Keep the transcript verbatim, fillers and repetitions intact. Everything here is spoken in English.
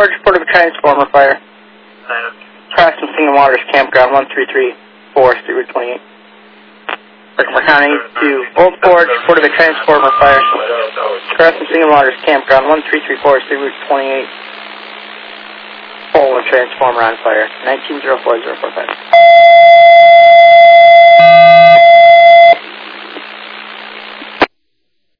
Forge, report of a transformer fire. Crossing Singing Waters Campground, one three three four, Street Route twenty-eight. Berkshire County to Old Forge, report of a transformer fire. Crossing Singing Waters Campground, one three three four, Street Route twenty-eight. Pole and transformer on fire, nineteen zero four zero four five.